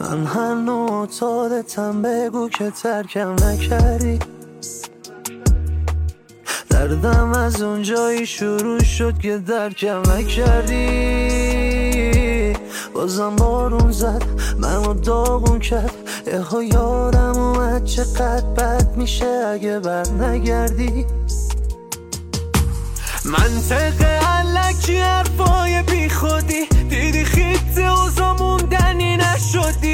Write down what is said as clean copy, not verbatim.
من هر معتادتم، بگو که ترکم نکردی. دردم از اونجایی شروع شد که درکم نکردی. بازم بارون زد منو داغون کرد، یهو یادم اومد چقدر بد میشه اگه بر نگردی. منطق علکی حرفای بی خودی، دیدی خیت اوزا موندنی نشدی.